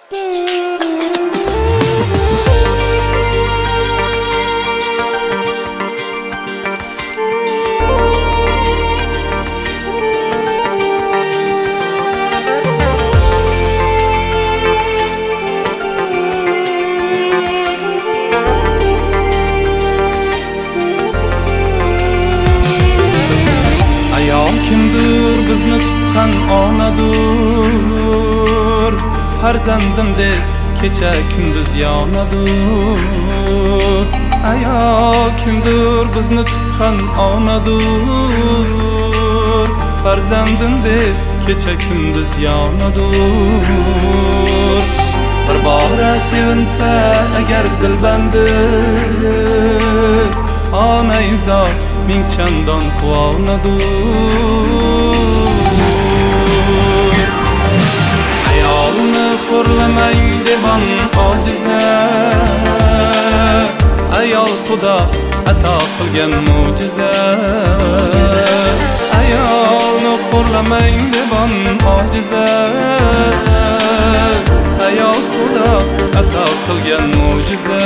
Kimdir bizni tuqqan onadur, farzandim deb kecha kunduz yonadur. Ayol kimdir bizni tuqqan onadur, farzandim deb kecha kunduz yonadur. Bir bora sevinsa agar dilbandi, ona izor ming chandon quvonadur. Ayolni xo'rlamang deban ojiza, ayol Xudo ato qilgan mo'jiza. Ayolni xo'rlamang deban ojiza, ayol Xudo ato qilgan mo'jiza.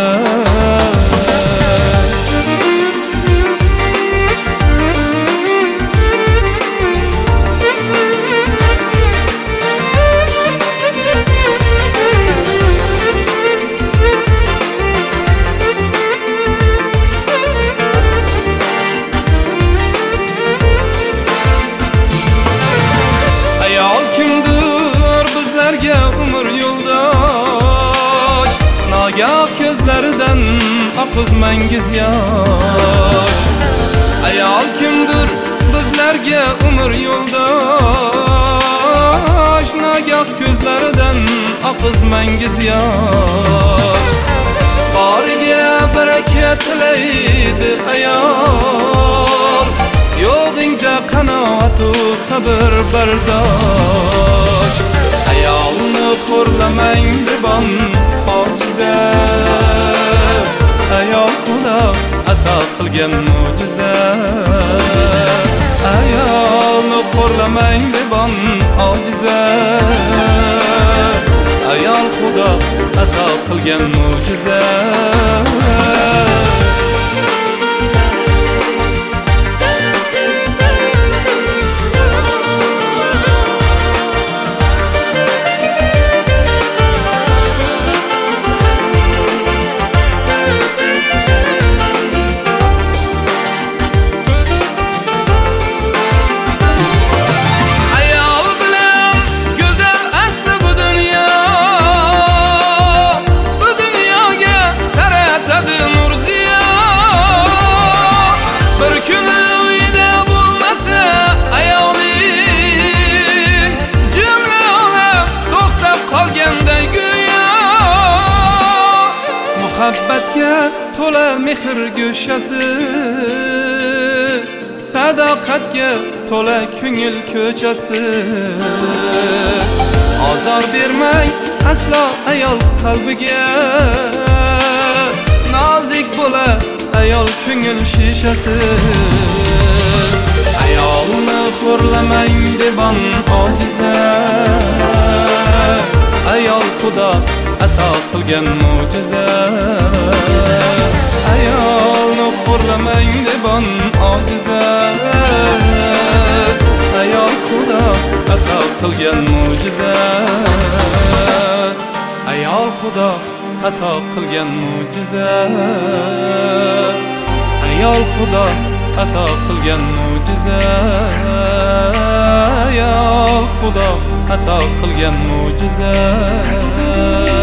Umr yo'ldosh, nagah ko'zlaridan oqiz mangiz yosh. Ayol kimdir bizlarga umr yo'ldosh, nagah ko'zlaridan oqiz mangiz yosh. Boriga baraka tilaydi ayol, yo'g'ingda qanoat u sabr bardosh. Ayolni xo'rlamang deban ojiza, ayol Xudo ato qilgan mo'jiza. Ayolni xo'rlamang deban ojiza, ayol Xudo ato qilgan mo'jiza. Muhabbatga to'la mehr go'shasi, sadoqatga to'la ko'ngil ko'chasi. Ozor bermang aslo ayol qalbiga, nozik bo'la ayol ko'ngil shishasi. Ayolni xo'rlamang deban ojiza, ayol Xudo ato qilgan mo'jiza. Ayolni xo'rlamang deban ojiza, ayol Xudo ato qilgan mo'jiza. Ayol Xudo ato qilgan mo'jiza, ayol Xudo ato qilgan mo'jiza. Ayol Xudo ato qilgan mo'jiza.